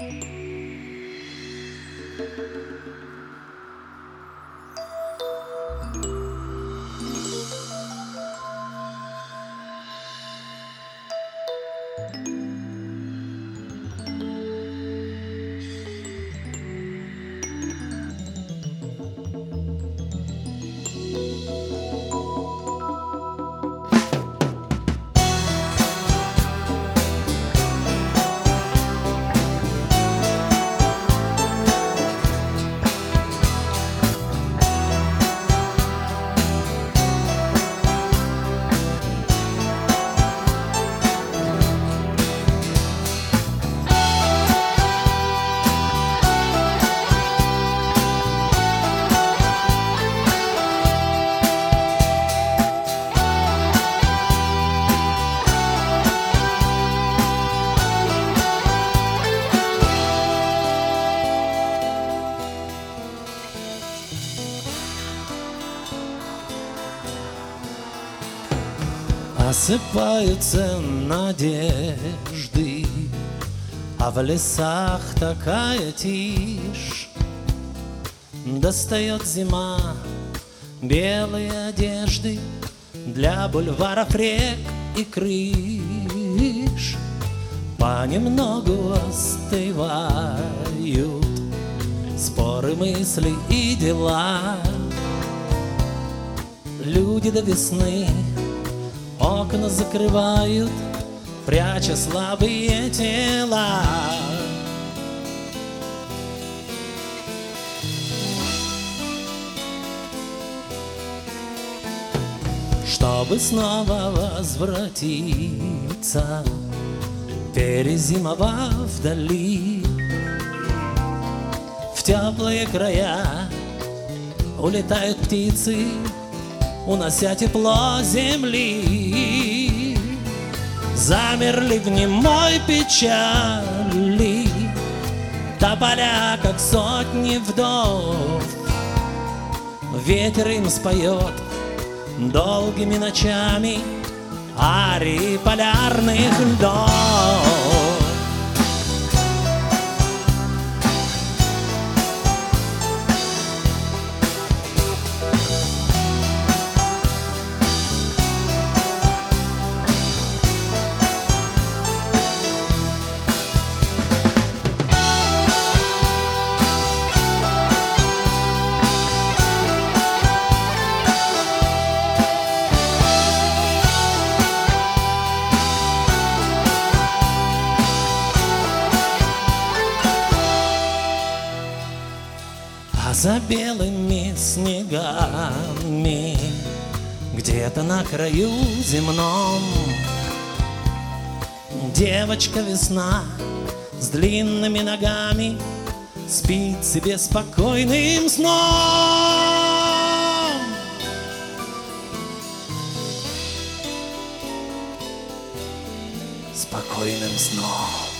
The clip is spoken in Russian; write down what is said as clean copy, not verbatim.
Осыпаются надежды, а в лесах такая тишь. Достает зима белые одежды для бульваров, рек и крыш. Понемногу остывают споры, мысли и дела. Люди до весны окна закрывают, пряча слабые тела. Чтобы снова возвратиться, перезимовав вдали, в теплые края улетают птицы, унося тепло земли. Замерли в немой печали тополя, как сотни вдов. Ветер им споет долгими ночами арии полярных льдов. За белыми снегами где-то на краю земном девочка весна с длинными ногами спит себе спокойным сном. Спокойным сном.